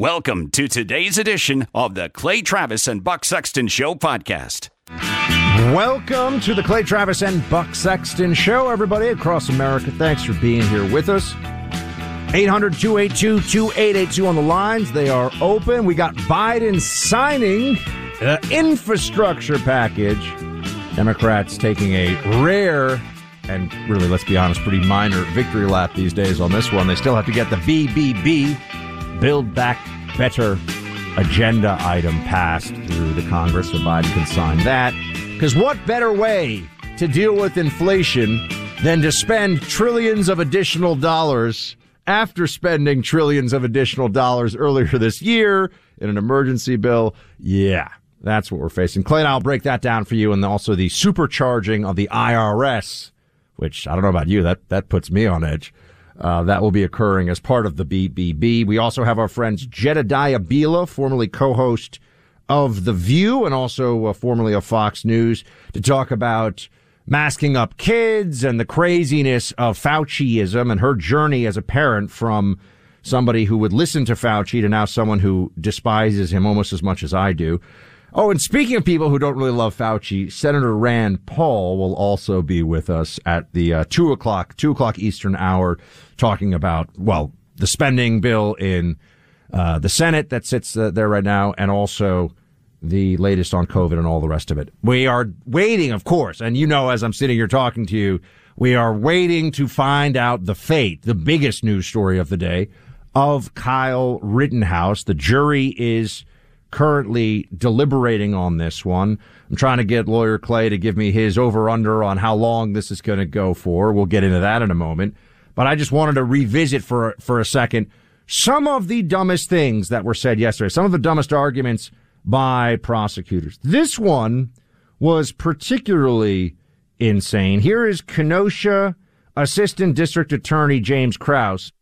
Welcome to today's edition of the Clay Travis and Buck Sexton Show podcast. Welcome to the Clay Travis and Buck Sexton Show, everybody across America. Thanks for being here with us. 800-282-2882 on the lines. They are open. We got Biden signing the infrastructure package. Democrats taking a rare and really, let's be honest, pretty minor victory lap these days on this one. They still have to get the BBB, Build Back Better agenda item passed through the Congress so Biden can sign that. Because what better way to deal with inflation than to spend trillions of additional dollars after spending trillions of additional dollars earlier this year in an emergency bill? Yeah, that's what we're facing. Clay and I'll break that down for you, and also the supercharging of the IRS, which I don't know about you, that puts me on edge. That will be occurring as part of the BBB. We also have our friends Jedediah Bila, formerly co-host of The View and also formerly of Fox News, to talk about masking up kids and the craziness of Fauciism and her journey as a parent from somebody who would listen to Fauci to now someone who despises him almost as much as I do. Oh, and speaking of people who don't really love Fauci, Senator Rand Paul will also be with us at the 2 o'clock Eastern hour, talking about, well, the spending bill in the Senate that sits there right now, and also the latest on COVID and all the rest of it. We are waiting, of course, and you know, as I'm sitting here talking to you, we are waiting to find out the fate, the biggest news story of the day, of Kyle Rittenhouse. The jury is currently deliberating on this one. I'm trying to get lawyer Clay to give me his over-under on how long this is going to go for. We'll get into that in a moment. But I just wanted to revisit for a second some of the dumbest things that were said yesterday, some of the dumbest arguments by prosecutors. This one was particularly insane. Here is Kenosha Assistant District Attorney James Krause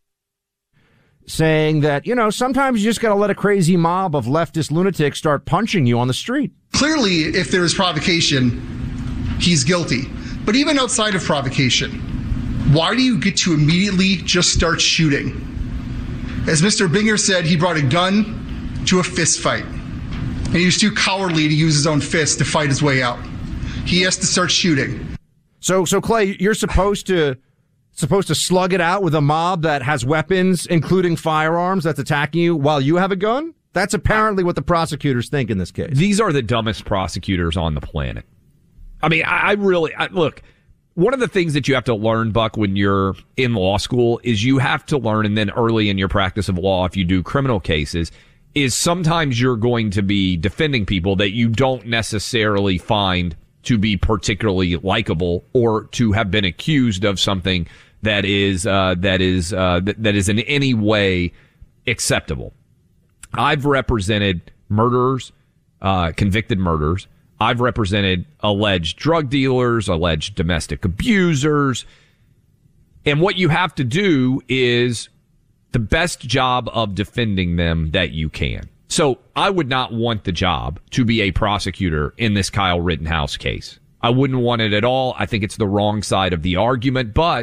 saying that, you know, sometimes you just got to let a crazy mob of leftist lunatics start punching you on the street. Clearly, if there is provocation, he's guilty. But even outside of provocation, why do you get to immediately just start shooting? As Mr. Binger said, he brought a gun to a fist fight. And he was too cowardly to use his own fist to fight his way out. He has to start shooting. So Clay, you're supposed to slug it out with a mob that has weapons, including firearms, that's attacking you while you have a gun? That's apparently what the prosecutors think in this case. These are the dumbest prosecutors on the planet. I mean, I really look, one of the things that you have to learn, Buck, when you're in law school is you have to learn, and then early in your practice of law, if you do criminal cases, is sometimes you're going to be defending people that you don't necessarily find to be particularly likable or to have been accused of something that is in any way acceptable. I've represented murderers, convicted murderers. I've represented alleged drug dealers, alleged domestic abusers. And what you have to do is the best job of defending them that you can. So I would not want the job to be a prosecutor in this Kyle Rittenhouse case. I wouldn't want it at all. I think it's the wrong side of the argument. But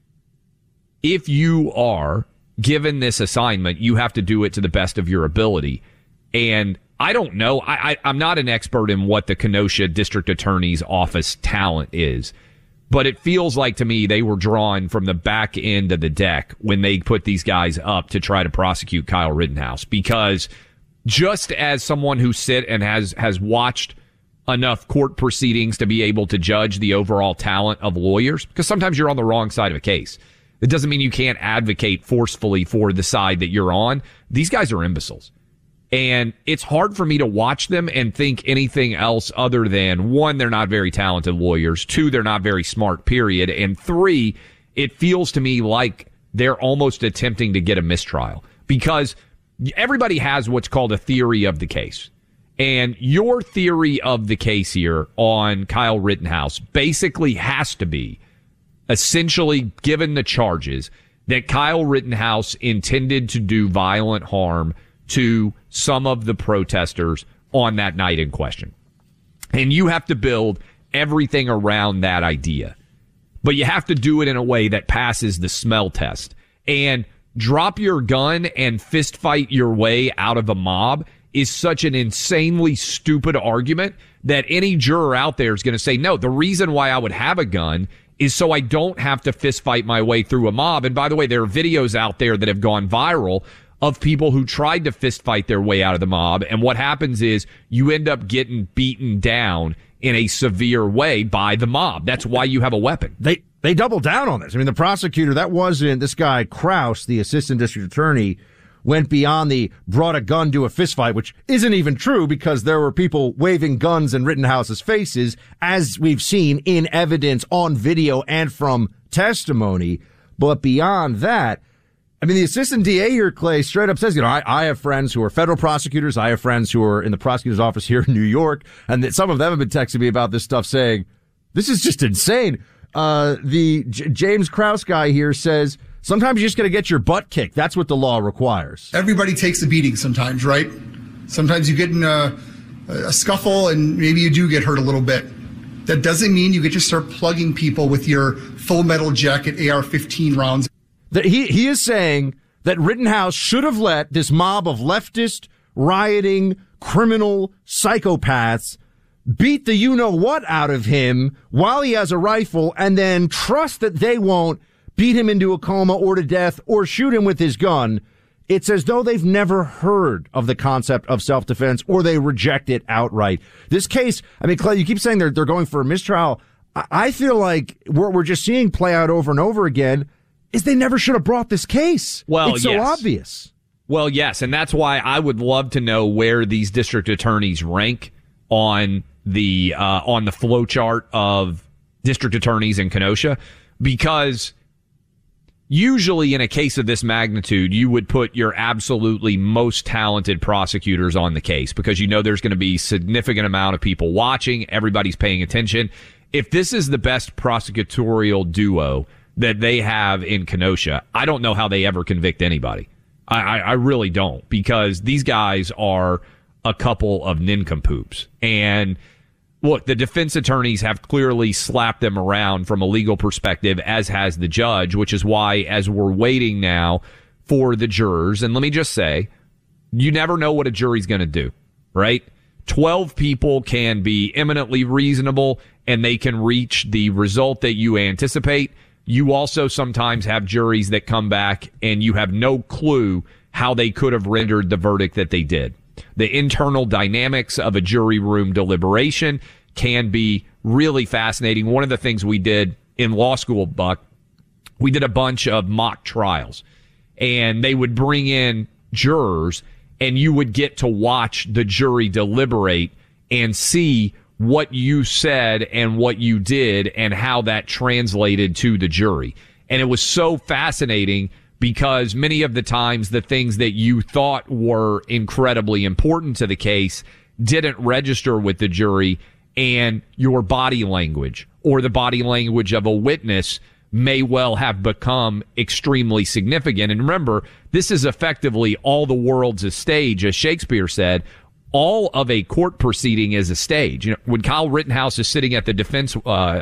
if you are given this assignment, you have to do it to the best of your ability. And I don't know. I'm not an expert in what the Kenosha District Attorney's Office talent is. But it feels like to me they were drawn from the back end of the deck when they put these guys up to try to prosecute Kyle Rittenhouse. Because just as someone who sit and has watched enough court proceedings to be able to judge the overall talent of lawyers, because sometimes you're on the wrong side of a case. It doesn't mean you can't advocate forcefully for the side that you're on. These guys are imbeciles. And it's hard for me to watch them and think anything else other than, one, they're not very talented lawyers. Two, they're not very smart, period. And three, it feels to me like they're almost attempting to get a mistrial. Because everybody has what's called a theory of the case. And your theory of the case here on Kyle Rittenhouse basically has to be, essentially, given the charges, that Kyle Rittenhouse intended to do violent harm to some of the protesters on that night in question. And you have to build everything around that idea. But you have to do it in a way that passes the smell test. And drop your gun and fist fight your way out of a mob is such an insanely stupid argument that any juror out there is going to say, no, the reason why I would have a gun is so I don't have to fist fight my way through a mob. And by the way, there are videos out there that have gone viral of people who tried to fist fight their way out of the mob. And what happens is you end up getting beaten down in a severe way by the mob. That's why you have a weapon. They doubled down on this. I mean, the prosecutor, this guy Kraus, the assistant district attorney, went beyond the brought a gun to a fistfight, which isn't even true because there were people waving guns in Rittenhouse's faces, as we've seen in evidence on video and from testimony. But beyond that, I mean, the assistant DA here, Clay, straight up says, I have friends who are federal prosecutors. I have friends who are in the prosecutor's office here in New York. And that some of them have been texting me about this stuff saying, this is just insane. The James Kraus guy here says, sometimes you just got to get your butt kicked. That's what the law requires. Everybody takes a beating sometimes, right? Sometimes you get in a scuffle and maybe you do get hurt a little bit. That doesn't mean you get to start plugging people with your full metal jacket AR-15 rounds. That he is saying that Rittenhouse should have let this mob of leftist, rioting, criminal psychopaths beat the you-know-what out of him while he has a rifle and then trust that they won't beat him into a coma or to death or shoot him with his gun. It's as though they've never heard of the concept of self-defense or they reject it outright. This case, I mean, Clay, you keep saying they're going for a mistrial. I feel like what we're just seeing play out over and over again is they never should have brought this case. Well, it's so obvious. Well, yes, and that's why I would love to know where these district attorneys rank on the flow chart of district attorneys in Kenosha, because usually in a case of this magnitude, you would put your absolutely most talented prosecutors on the case because you know there's going to be significant amount of people watching. Everybody's paying attention. If this is the best prosecutorial duo that they have in Kenosha, I don't know how they ever convict anybody. I really don't, because these guys are a couple of nincompoops. And look, the defense attorneys have clearly slapped them around from a legal perspective, as has the judge, which is why, as we're waiting now for the jurors, and let me just say, you never know what a jury's going to do, right? 12 people can be eminently reasonable, and they can reach the result that you anticipate. You also sometimes have juries that come back, and you have no clue how they could have rendered the verdict that they did. The internal dynamics of a jury room deliberation can be really fascinating. One of the things we did in law school, Buck, we did a bunch of mock trials, and they would bring in jurors, and you would get to watch the jury deliberate and see what you said and what you did and how that translated to the jury. And it was so fascinating because many of the times the things that you thought were incredibly important to the case didn't register with the jury, and your body language or the body language of a witness may well have become extremely significant. And remember, this is effectively all the world's a stage, as Shakespeare said. All of a court proceeding is a stage. You know, when Kyle Rittenhouse is sitting at the defense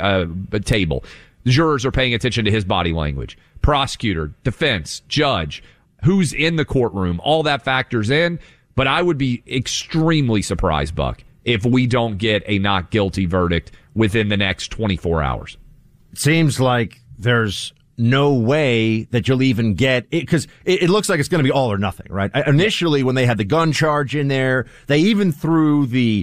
table, the jurors are paying attention to his body language. Prosecutor, defense, judge, who's in the courtroom, all that factors in. But I would be extremely surprised, Buck, if we don't get a not guilty verdict within the next 24 hours. It seems like there's no way that you'll even get it, because it looks like it's going to be all or nothing, right? Initially, when they had the gun charge in there, they even threw the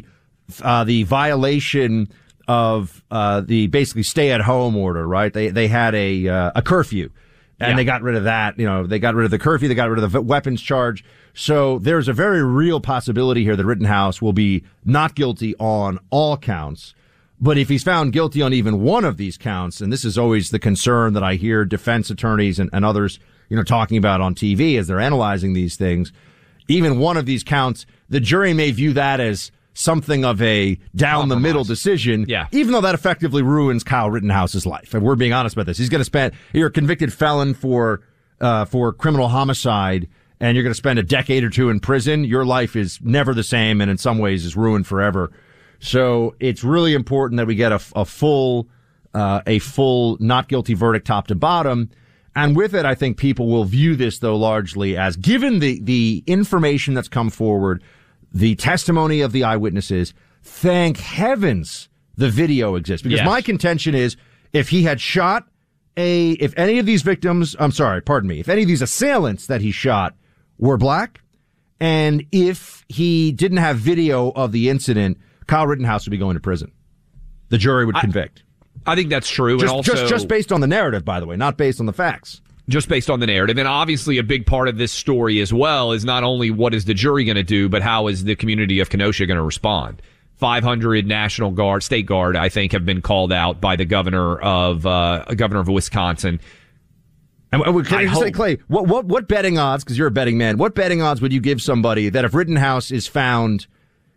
violation of the basically stay-at-home order, right? They had a curfew, and they got rid of that. You know, they got rid of the curfew, they got rid of the weapons charge. So there's a very real possibility here that Rittenhouse will be not guilty on all counts. But if he's found guilty on even one of these counts, and this is always the concern that I hear defense attorneys and others, talking about on TV as they're analyzing these things, even one of these counts, the jury may view that as something of a down the middle decision, even though that effectively ruins Kyle Rittenhouse's life. And we're being honest about this. He's going to spend, you're a convicted felon for criminal homicide, and you're going to spend a decade or two in prison. Your life is never the same, and in some ways is ruined forever. So it's really important that we get a full not guilty verdict top to bottom. And with it, I think people will view this, though, largely as, given the information that's come forward, the testimony of the eyewitnesses, thank heavens the video exists. Because my contention is, if he had shot if any of these victims, if any of these assailants that he shot were black, and if he didn't have video of the incident, Kyle Rittenhouse would be going to prison. The jury would convict. I think that's true. Just based on the narrative, by the way, not based on the facts. Just based on the narrative. And obviously a big part of this story as well is not only what is the jury going to do, but how is the community of Kenosha going to respond. 500 National Guard, State Guard, I think, have been called out by the governor of Wisconsin. And can I just say, Clay, what betting odds, because you're a betting man, what betting odds would you give somebody that if Rittenhouse is found,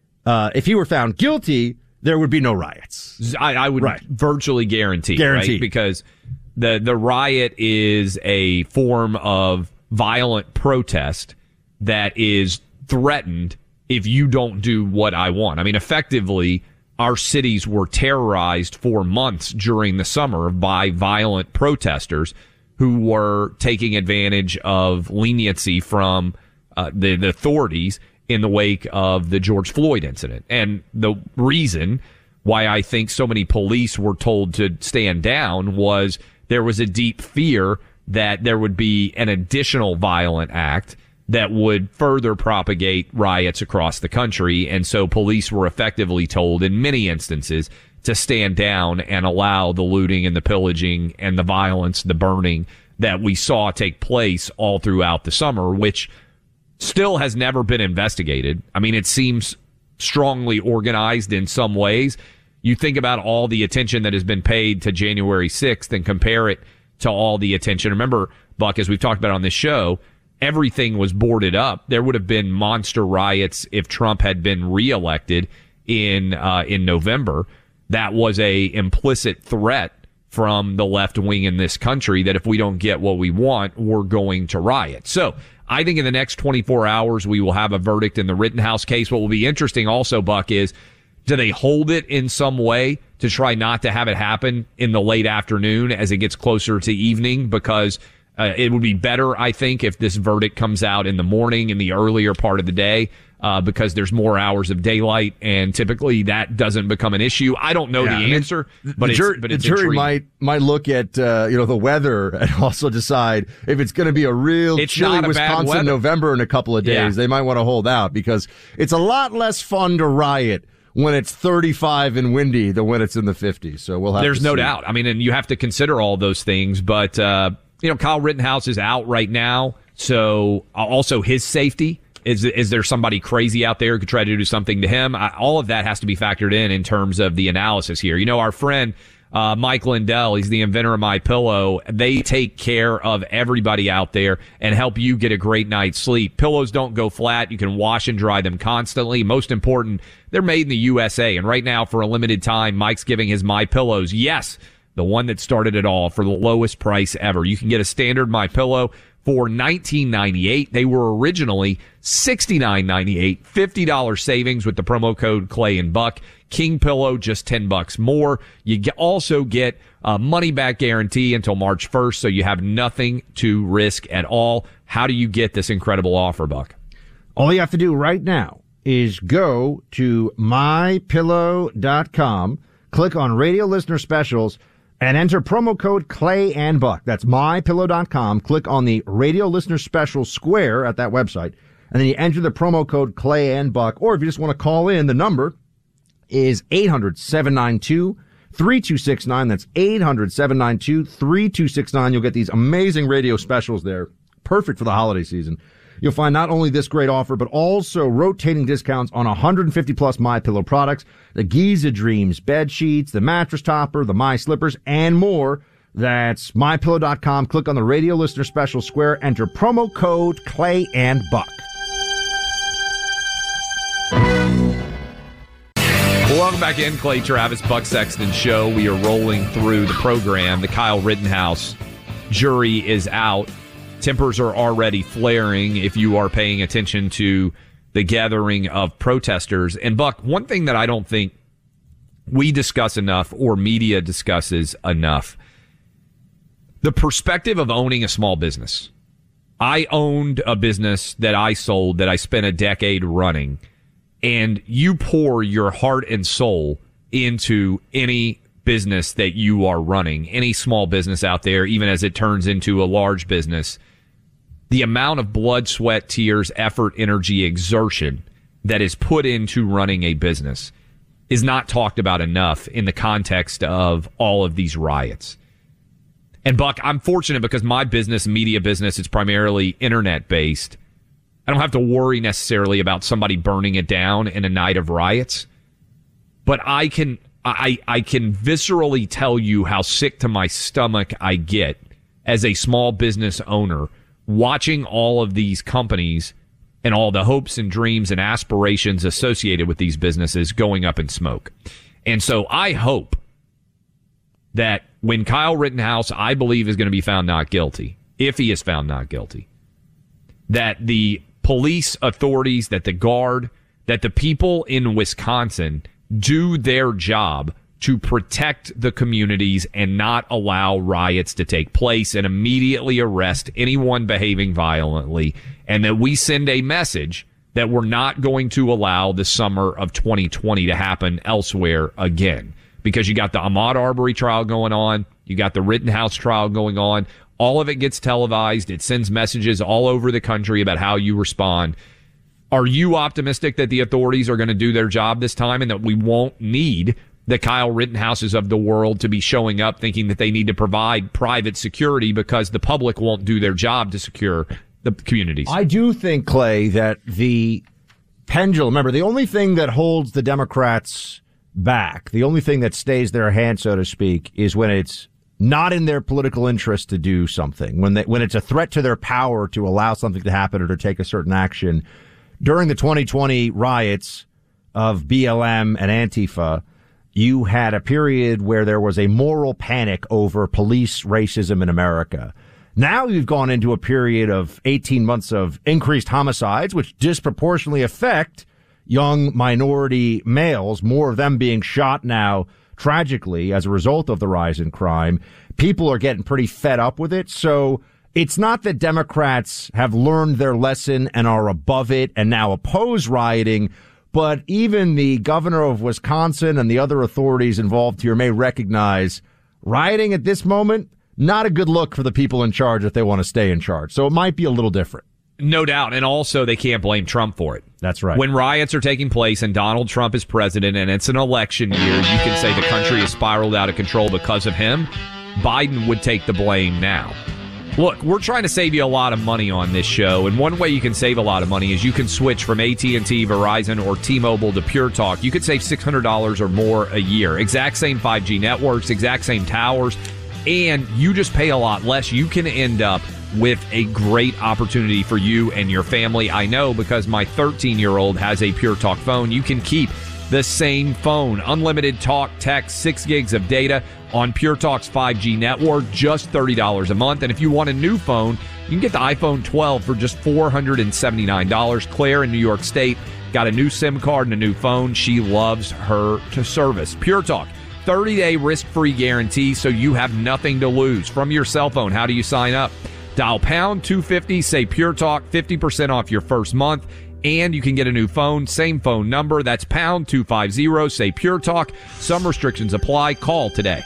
if he were found guilty, there would be no riots? I would virtually guarantee. Right? Because the riot is a form of violent protest that is threatened if you don't do what I want. I mean, effectively, our cities were terrorized for months during the summer by violent protesters who were taking advantage of leniency from the authorities in the wake of the George Floyd incident. And the reason why I think so many police were told to stand down was there was a deep fear that there would be an additional violent act that would further propagate riots across the country. And so police were effectively told in many instances to stand down and allow the looting and the pillaging and the violence, the burning that we saw take place all throughout the summer, which still has never been investigated. I mean, it seems strongly organized in some ways. You think about all the attention that has been paid to January 6th and compare it to all the attention. Remember, Buck, as we've talked about on this show, everything was boarded up. There would have been monster riots if Trump had been reelected in November. That was a implicit threat from the left wing in this country that if we don't get what we want, we're going to riot. So I think in the next 24 hours, we will have a verdict in the Rittenhouse case. What will be interesting also, Buck, is do they hold it in some way to try not to have it happen in the late afternoon as it gets closer to evening? Because it would be better, I think, if this verdict comes out in the morning, in the earlier part of the day, because there's more hours of daylight, and typically that doesn't become an issue. I don't know the answer, but the jury might look at the weather and also decide if it's going to be a real chilly Wisconsin November in a couple of days. Yeah. They might want to hold out because it's a lot less fun to riot when it's 35 and windy than when it's in the 50s. So we'll have. There's no doubt. I mean, and you have to consider all those things, but. Kyle Rittenhouse is out right now, so also his safety. Is there somebody crazy out there who could try to do something to him? All of that has to be factored in terms of the analysis here. Our friend Mike Lindell, he's the inventor of MyPillow. They take care of everybody out there and help you get a great night's sleep. Pillows don't go flat. You can wash and dry them constantly. Most important, they're made in the USA. And right now, for a limited time, Mike's giving his MyPillows, yes, the one that started it all, for the lowest price ever. You can get a standard MyPillow for $19.98. They were originally $69.98. $50 savings with the promo code Clay and Buck. King Pillow, just $10 more. You also get a money back guarantee until March 1st, so you have nothing to risk at all. How do you get this incredible offer, Buck? All you have to do right now is go to mypillow.com, click on Radio Listener Specials, and enter promo code Clay and Buck. That's mypillow.com. Click on the Radio Listener Special square at that website, and then you enter the promo code Clay and Buck. Or if you just want to call in, the number is 800-792-3269. That's 800-792-3269. You'll get these amazing radio specials there, perfect for the holiday season. You'll find not only this great offer, but also rotating discounts on 150 plus MyPillow products, the Giza Dreams bed sheets, the mattress topper, the My Slippers, and more. That's mypillow.com. Click on the Radio Listener Special square, enter promo code Clay and Buck. Welcome back in, Clay Travis, Buck Sexton Show. We are rolling through the program. The Kyle Rittenhouse jury is out. Tempers are already flaring if you are paying attention to the gathering of protesters. And Buck, one thing that I don't think we discuss enough or media discusses enough, the perspective of owning a small business. I owned a business that I sold that I spent a decade running, and you pour your heart and soul into any business that you are running, any small business out there, even as it turns into a large business. The amount of blood, sweat, tears, effort, energy, exertion that is put into running a business is not talked about enough in the context of all of these riots. And Buck, I'm fortunate because my business, media business, is primarily internet based. I don't have to worry necessarily about somebody burning it down in a night of riots. But I can viscerally tell you how sick to my stomach I get as a small business owner watching all of these companies and all the hopes and dreams and aspirations associated with these businesses going up in smoke. And so I hope that when Kyle Rittenhouse, I believe, is going to be found not guilty, if he is found not guilty, that the police authorities, that the Guard, that the people in Wisconsin do their job to protect the communities and not allow riots to take place and immediately arrest anyone behaving violently, and that we send a message that we're not going to allow the summer of 2020 to happen elsewhere again. Because you got the Ahmaud Arbery trial going on, you got the Rittenhouse trial going on, all of it gets televised, it sends messages all over the country about how you respond. Are you optimistic that the authorities are going to do their job this time and that we won't need the Kyle Rittenhouses of the world to be showing up thinking that they need to provide private security because the public won't do their job to secure the communities? I do think, Clay, that the pendulum, remember, the only thing that holds the Democrats back, the only thing that stays their hand, so to speak, is when it's not in their political interest to do something, when it's a threat to their power to allow something to happen or to take a certain action. During the 2020 riots of BLM and Antifa, you had a period where there was a moral panic over police racism in America. Now you've gone into a period of 18 months of increased homicides, which disproportionately affect young minority males, more of them being shot now tragically as a result of the rise in crime. People are getting pretty fed up with it. So it's not that Democrats have learned their lesson and are above it and now oppose rioting, but even the governor of Wisconsin and the other authorities involved here may recognize rioting at this moment, not a good look for the people in charge if they want to stay in charge. So it might be a little different. No doubt. And also, they can't blame Trump for it. That's right. When riots are taking place and Donald Trump is president and it's an election year, you can say the country has spiraled out of control because of him. Biden would take the blame now. Look, we're trying to save you a lot of money on this show, and one way you can save a lot of money is you can switch from AT&T, Verizon, or T-Mobile to Pure Talk. You could save $600 or more a year. Exact same 5G networks, exact same towers, and you just pay a lot less. You can end up with a great opportunity for you and your family. I know because my 13-year-old has a Pure Talk phone. You can keep the same phone. Unlimited talk, text, 6 gigs of data on Pure Talk's 5G network, just $30 a month. And if you want a new phone, you can get the iPhone 12 for just $479. Claire in New York State got a new SIM card and a new phone. She loves her service. Pure Talk, 30-day risk-free guarantee, so you have nothing to lose. From your cell phone, how do you sign up? Dial pound 250, say Pure Talk, 50% off your first month. And you can get a new phone, same phone number. That's pound 250, say Pure Talk. Some restrictions apply. Call today.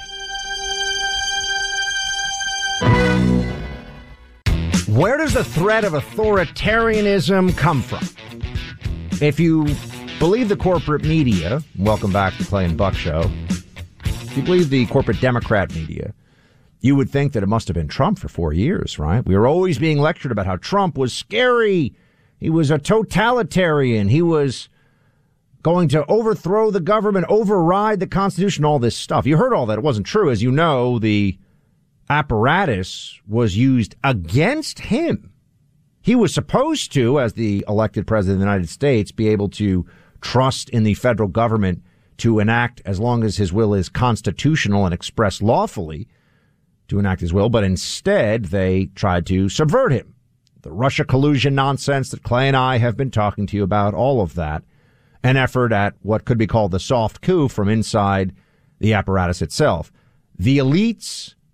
Where does the threat of authoritarianism come from? If you believe the corporate media, welcome back to Clay and Buck Show. If you believe the corporate Democrat media, you would think that it must have been Trump for 4 years, right? We were always being lectured about how Trump was scary. He was a totalitarian. He was going to overthrow the government, override the Constitution, all this stuff. You heard all that. It wasn't true. As you know, the apparatus was used against him. He was supposed to, as the elected president of the United States, be able to trust in the federal government to enact, as long as his will is constitutional and expressed lawfully, to enact his will. But instead, they tried to subvert him. The Russia collusion nonsense that Clay and I have been talking to you about, all of that, an effort at what could be called the soft coup from inside the apparatus itself. The elites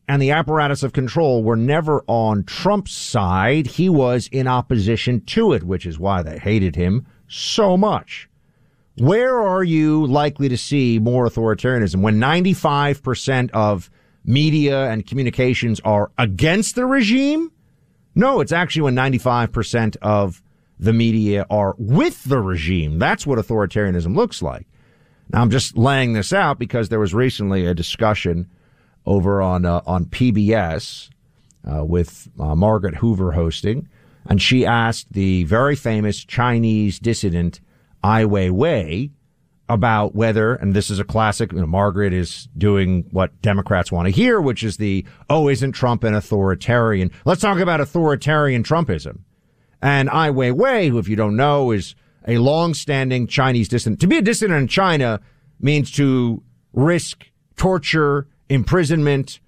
and the apparatus of control were never on Trump's side. He was in opposition to it, which is why they hated him so much. Where are you likely to see more authoritarianism? When 95% of media and communications are against the regime? No, it's actually when 95% of the media are with the regime. That's what authoritarianism looks like. Now, I'm just laying this out because there was recently a discussion over on PBS with Margaret Hoover hosting, and she asked the very famous Chinese dissident Ai Weiwei about whether, and this is a classic, Margaret is doing what Democrats want to hear, which is isn't Trump an authoritarian? Let's talk about authoritarian Trumpism. And Ai Weiwei, who, if you don't know, is a long-standing Chinese dissident. To be a dissident in China means to risk torture, imprisonment,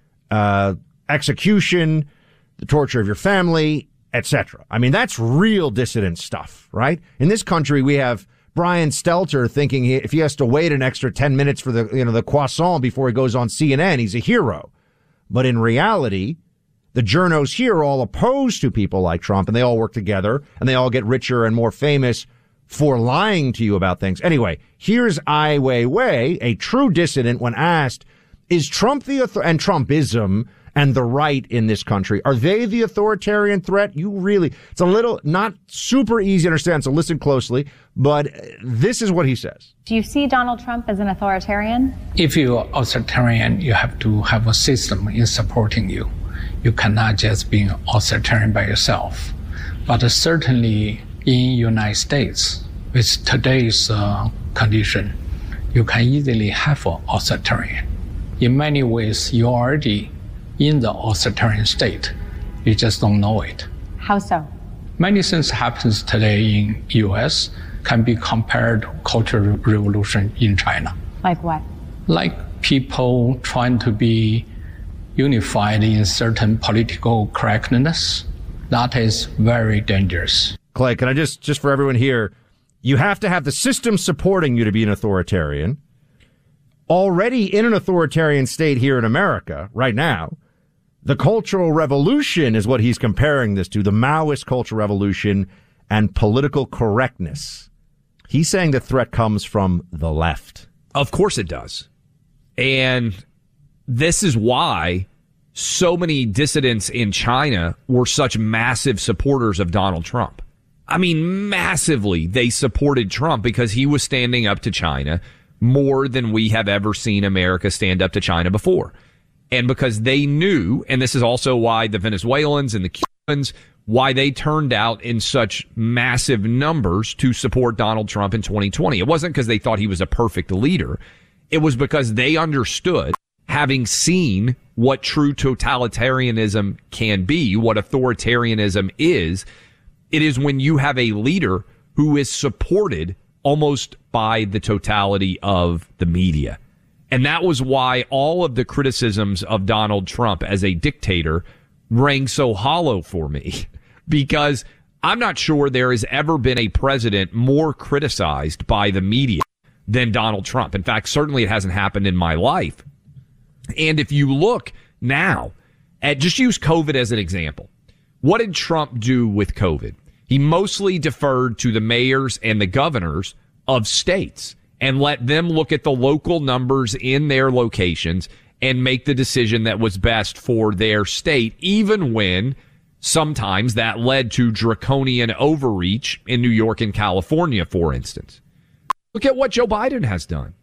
execution, the torture of your family, etc. I mean, that's real dissident stuff, right? In this country, we have Brian Stelter thinking if he has to wait an extra 10 minutes for the croissant before he goes on CNN, he's a hero. But in reality, the journos here are all opposed to people like Trump, and they all work together, and they all get richer and more famous for lying to you about things. Anyway, here's Ai Weiwei, a true dissident, when asked, is Trump and Trumpism and the right in this country, are they the authoritarian threat? It's a little not super easy to understand, so listen closely, but this is what he says. Do you see Donald Trump as an authoritarian? If you're authoritarian, you have to have a system in supporting you. You cannot just be an authoritarian by yourself. But certainly in United States, with today's condition, you can easily have an authoritarian. In many ways, you're already in the authoritarian state. You just don't know it. How so? Many things happens today in U.S. can be compared to Cultural Revolution in China. Like what? Like people trying to be unified in certain political correctness. That is very dangerous. Clay, can I just for everyone here, you have to have the system supporting you to be an authoritarian. Already in an authoritarian state here in America right now, the Cultural Revolution is what he's comparing this to, the Maoist Cultural Revolution and political correctness. He's saying the threat comes from the left. Of course it does. And this is why so many dissidents in China were such massive supporters of Donald Trump. I mean, massively, they supported Trump because he was standing up to China more than we have ever seen America stand up to China before. And because they knew, and this is also why the Venezuelans and the Cubans, why they turned out in such massive numbers to support Donald Trump in 2020. It wasn't because they thought he was a perfect leader. It was because they understood, having seen what true totalitarianism can be, what authoritarianism is, it is when you have a leader who is supported almost by the totality of the media. And that was why all of the criticisms of Donald Trump as a dictator rang so hollow for me, because I'm not sure there has ever been a president more criticized by the media than Donald Trump. In fact, certainly it hasn't happened in my life. And if you look now at, just use COVID as an example. What did Trump do with COVID? He mostly deferred to the mayors and the governors of states and let them look at the local numbers in their locations and make the decision that was best for their state, even when sometimes that led to draconian overreach in New York and California, for instance. Look at what Joe Biden has done.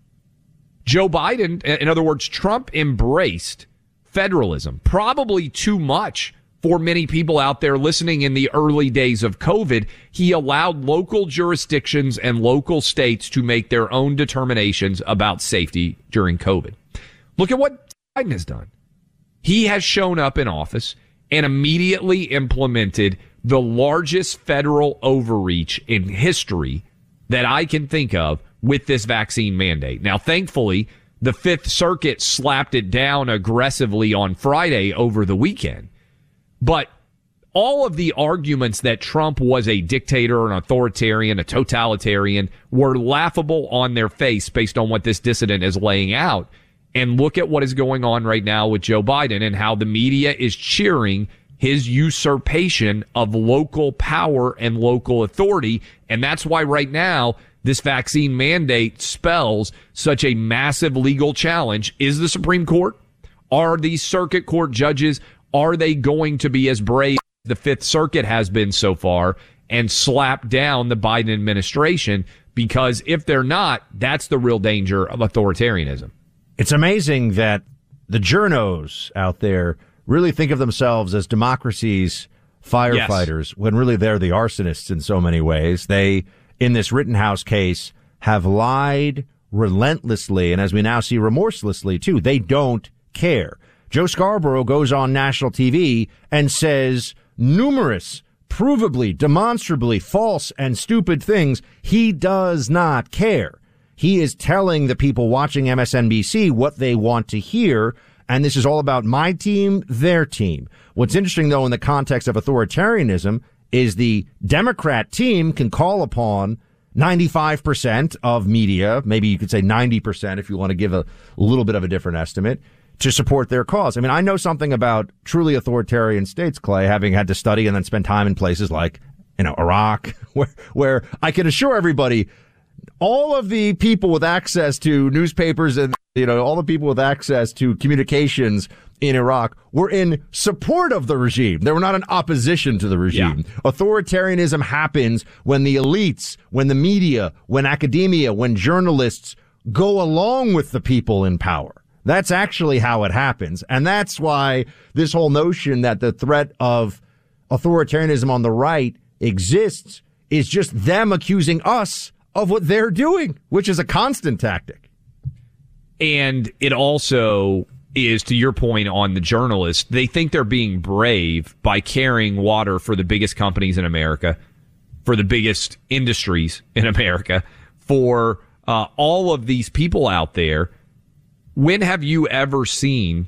Joe Biden, in other words, Trump embraced federalism, probably too much for many people out there listening in the early days of COVID. He allowed local jurisdictions and local states to make their own determinations about safety during COVID. Look at what Biden has done. He has shown up in office and immediately implemented the largest federal overreach in history that I can think of with this vaccine mandate. Now, thankfully, the Fifth Circuit slapped it down aggressively on Friday over the weekend. But all of the arguments that Trump was a dictator, an authoritarian, a totalitarian were laughable on their face based on what this dissident is laying out. And look at what is going on right now with Joe Biden and how the media is cheering his usurpation of local power and local authority. And that's why right now this vaccine mandate spells such a massive legal challenge. Is the Supreme Court? Are these circuit court judges, are they going to be as brave as the Fifth Circuit has been so far and slap down the Biden administration? Because if they're not, that's the real danger of authoritarianism. It's amazing that the journos out there really think of themselves as democracy's firefighters when really they're the arsonists in so many ways. They, in this Rittenhouse case, have lied relentlessly, and as we now see, remorselessly, too. They don't care. Joe Scarborough goes on national TV and says numerous, provably, demonstrably false and stupid things. He does not care. He is telling the people watching MSNBC what they want to hear, and this is all about my team, their team. What's interesting, though, in the context of authoritarianism is the Democrat team can call upon 95% of media, maybe you could say 90% if you want to give a little bit of a different estimate, to support their cause. I mean, I know something about truly authoritarian states, Clay, having had to study and then spend time in places like, Iraq, where I can assure everybody, all of the people with access to newspapers and, all the people with access to communications in Iraq were in support of the regime. They were not in opposition to the regime. Yeah. Authoritarianism happens when the elites, when the media, when academia, when journalists go along with the people in power. That's actually how it happens. And that's why this whole notion that the threat of authoritarianism on the right exists is just them accusing us of what they're doing, which is a constant tactic. And it also is, to your point on the journalists, they think they're being brave by carrying water for the biggest companies in America, for the biggest industries in America, for all of these people out there. When have you ever seen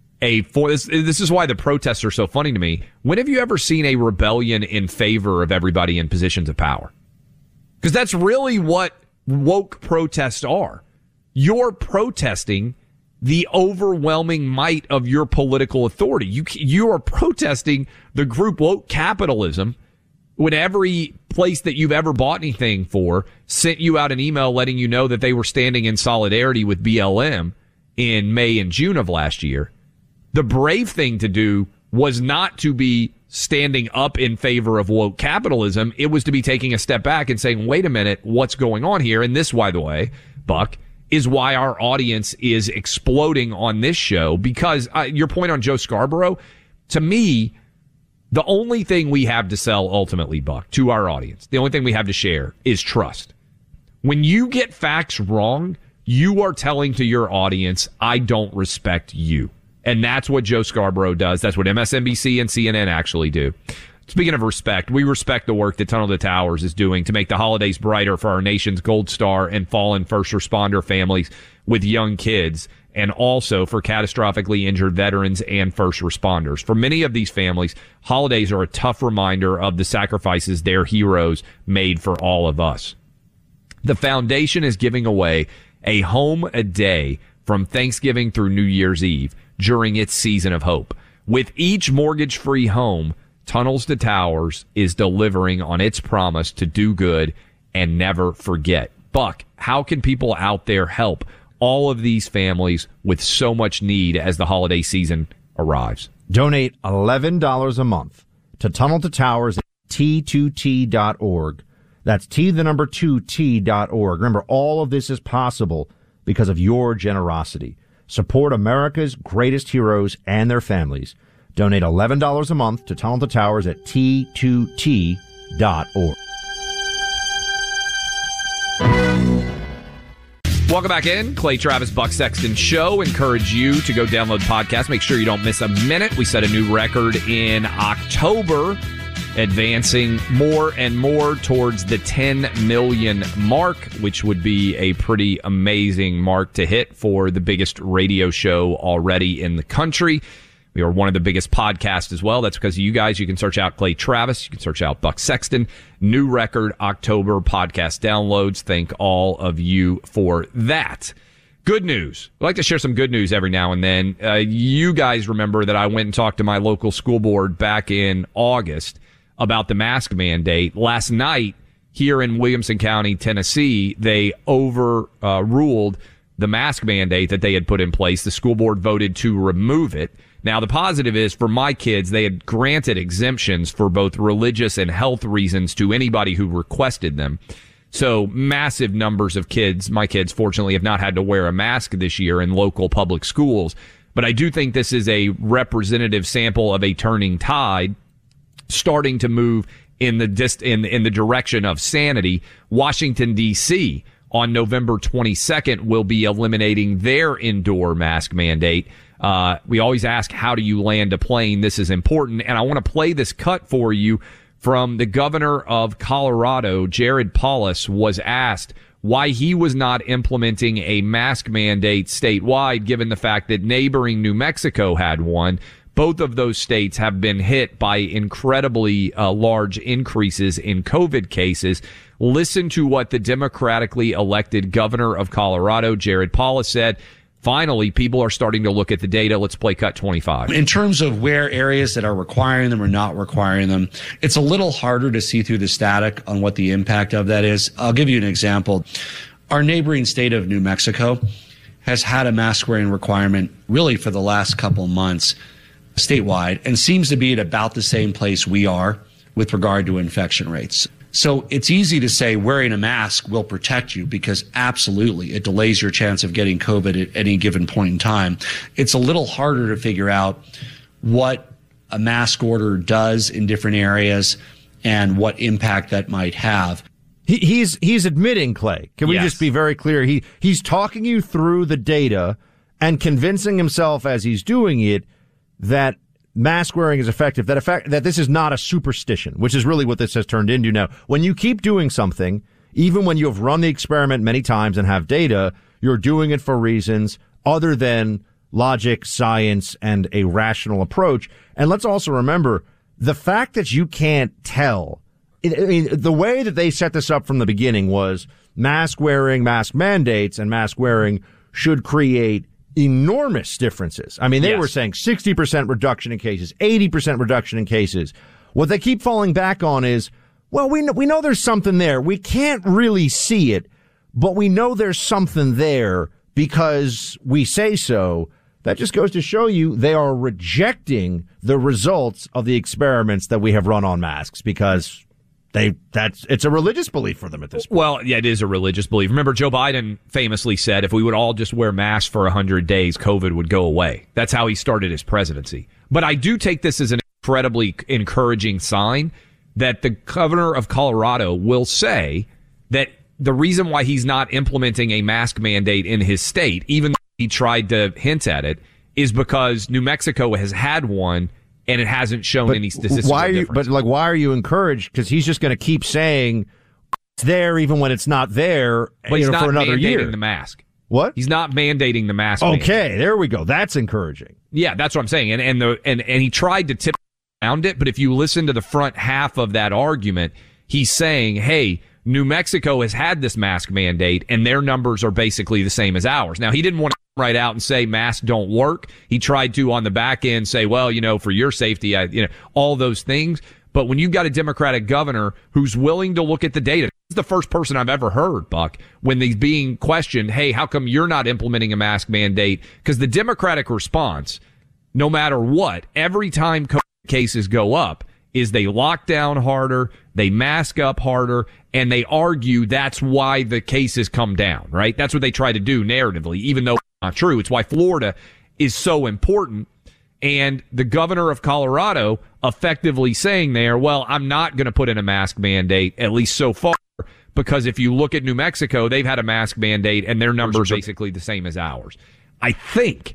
this is why the protests are so funny to me. When have you ever seen a rebellion in favor of everybody in positions of power? Because that's really what woke protests are. You're protesting the overwhelming might of your political authority. You are protesting the group woke capitalism when every place that you've ever bought anything for sent you out an email letting you know that they were standing in solidarity with BLM in May and June of last year. The brave thing to do was not to be standing up in favor of woke capitalism. It was to be taking a step back and saying, wait a minute, what's going on here? And this, by the way, Buck, is why our audience is exploding on this show. Because your point on Joe Scarborough, to me, the only thing we have to sell ultimately, Buck, to our audience, the only thing we have to share is trust. When you get facts wrong, you are telling to your audience, I don't respect you. And that's what Joe Scarborough does. That's what MSNBC and CNN actually do. Speaking of respect, we respect the work that Tunnel to Towers is doing to make the holidays brighter for our nation's Gold Star and fallen first responder families with young kids, and also for catastrophically injured veterans and first responders. For many of these families, holidays are a tough reminder of the sacrifices their heroes made for all of us. The foundation is giving away a home a day from Thanksgiving through New Year's Eve during its season of hope. With each mortgage-free home, Tunnels to Towers is delivering on its promise to do good and never forget. Buck, how can people out there help all of these families with so much need as the holiday season arrives? Donate $11 a month to Tunnel to Towers at T2T.org. That's T2T.org. Remember, all of this is possible because of your generosity. Support America's greatest heroes and their families. Donate $11 a month to Tunnel to Towers at T2T.org. Welcome back in. Clay Travis, Buck Sexton Show. Encourage you to go download the podcast. Make sure you don't miss a minute. We set a new record in October, advancing more and more towards the 10 million mark, which would be a pretty amazing mark to hit for the biggest radio show already in the country. We are one of the biggest podcasts as well. That's because of you guys. You can search out Clay Travis. You can search out Buck Sexton. New record, October podcast downloads. Thank all of you for that. Good news. I like to share some good news every now and then. You guys remember that I went and talked to my local school board back in August about the mask mandate. Last night here in Williamson County, Tennessee, they overruled the mask mandate that they had put in place. The school board voted to remove it. Now, the positive is for my kids, they had granted exemptions for both religious and health reasons to anybody who requested them. So massive numbers of kids, my kids, fortunately, have not had to wear a mask this year in local public schools. But I do think this is a representative sample of a turning tide starting to move in the direction of sanity. Washington, D.C., on November 22nd, will be eliminating their indoor mask mandate. We always ask, how do you land a plane? This is important. And I want to play this cut for you from the governor of Colorado. Jared Polis was asked why he was not implementing a mask mandate statewide, given the fact that neighboring New Mexico had one. Both of those states have been hit by incredibly large increases in COVID cases. Listen to what the democratically elected governor of Colorado, Jared Polis, said. Finally, people are starting to look at the data. Let's play cut 25. In terms of where areas that are requiring them or not requiring them, it's a little harder to see through the static on what the impact of that is. I'll give you an example. Our neighboring state of New Mexico has had a mask wearing requirement really for the last couple months statewide and seems to be at about the same place we are with regard to infection rates. So it's easy to say wearing a mask will protect you because absolutely it delays your chance of getting COVID at any given point in time. It's a little harder to figure out what a mask order does in different areas and what impact that might have. He's admitting, Clay. Can we just be very clear? He's talking you through the data and convincing himself as he's doing it that mask wearing is effective, that this is not a superstition, which is really what this has turned into now. When you keep doing something, even when you have run the experiment many times and have data, you're doing it for reasons other than logic, science, and a rational approach. And let's also remember the fact that you can't tell. The way that they set this up from the beginning was mask wearing, mask mandates, and mask wearing should create enormous differences. I mean, they were saying 60% reduction in cases, 80% reduction in cases. What they keep falling back on is, well, we know there's something there. We can't really see it, but we know there's something there because we say so. That just goes to show you they are rejecting the results of the experiments that we have run on masks because it's a religious belief for them at this point. Well, yeah, it is a religious belief. Remember, Joe Biden famously said if we would all just wear masks for 100 days, COVID would go away. That's how he started his presidency. But I do take this as an incredibly encouraging sign that the governor of Colorado will say that the reason why he's not implementing a mask mandate in his state, even though he tried to hint at it, is because New Mexico has had one and it hasn't shown any statistical difference. But why are you encouraged? Because he's just going to keep saying it's there even when it's not there. But he's not for another year. The mask. What? He's not mandating the mask. Okay, there we go. That's encouraging. Yeah, that's what I'm saying. And he tried to tip around it, but if you listen to the front half of that argument, he's saying, hey, New Mexico has had this mask mandate and their numbers are basically the same as ours. Now, he didn't want to right out and say masks don't work. He tried to on the back end say, well, for your safety, all those things. But when you've got a Democratic governor who's willing to look at the data, this is the first person I've ever heard, Buck, when he's being questioned, hey, how come you're not implementing a mask mandate? Because the Democratic response, no matter what, every time COVID cases go up, is they lock down harder, they mask up harder, and they argue that's why the cases come down, right? That's what they try to do narratively, even though not true. It's why Florida is so important. And the governor of Colorado effectively saying there, well, I'm not going to put in a mask mandate, at least so far, because if you look at New Mexico, they've had a mask mandate and their numbers are basically the same as ours. I think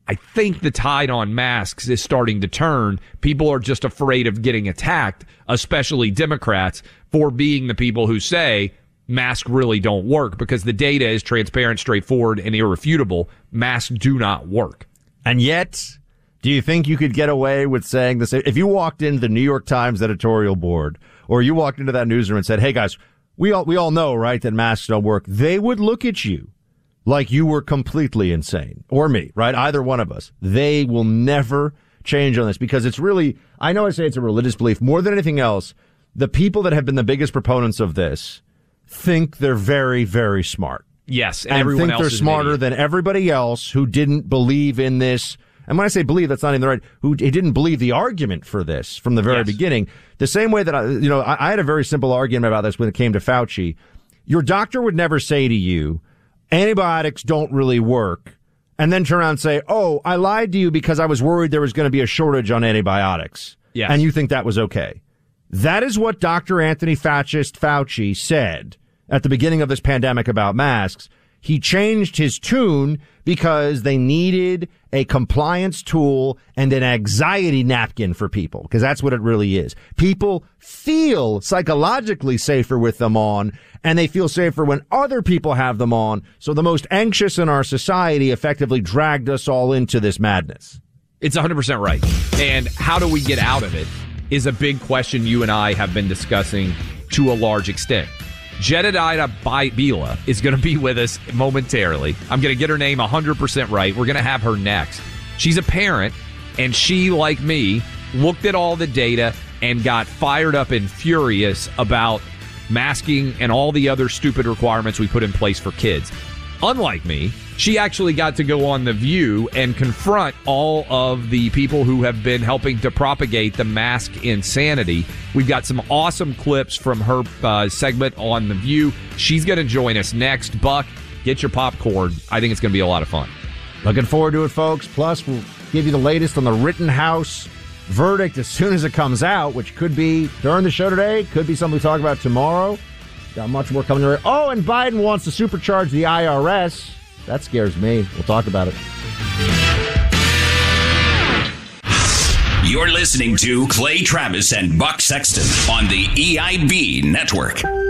the tide on masks is starting to turn. People are just afraid of getting attacked, especially Democrats, for being the people who say masks really don't work because the data is transparent, straightforward, and irrefutable. Masks do not work. And yet, do you think you could get away with saying this? If you walked into the New York Times editorial board or you walked into that newsroom and said, hey, guys, we all know, right, that masks don't work, they would look at you like you were completely insane, or me, right? Either one of us. They will never change on this because it's really, I know I say it's a religious belief. More than anything else, the people that have been the biggest proponents of this think they're very, very smart. Yes, and everyone think else they're is smarter than everybody else who didn't believe in this. And when I say believe, that's not even the right. Who didn't believe the argument for this from the very beginning. The same way that I had a very simple argument about this when it came to Fauci. Your doctor would never say to you, antibiotics don't really work, and then turn around and say, "Oh, I lied to you because I was worried there was going to be a shortage on antibiotics." Yes. And you think that was okay. That is what Dr. Anthony Fauci said at the beginning of this pandemic about masks. He changed his tune because they needed a compliance tool and an anxiety napkin for people, because that's what it really is. People feel psychologically safer with them on, and they feel safer when other people have them on. So the most anxious in our society effectively dragged us all into this madness. It's 100% right. And how do we get out of it is a big question you and I have been discussing to a large extent. Jedediah Bila is going to be with us momentarily. I'm going to get her name 100% right. We're going to have her next. She's a parent, and she, like me, looked at all the data and got fired up and furious about masking and all the other stupid requirements we put in place for kids. Unlike me, she actually got to go on The View and confront all of the people who have been helping to propagate the mask insanity. We've got some awesome clips from her segment on The View. She's going to join us next. Buck, get your popcorn. I think it's going to be a lot of fun. Looking forward to it, folks. Plus, we'll give you the latest on the Rittenhouse verdict as soon as it comes out, which could be during the show today, could be something we talk about tomorrow. Got much more coming your way. Oh, and Biden wants to supercharge the IRS. That scares me. We'll talk about it. You're listening to Clay Travis and Buck Sexton on the EIB Network.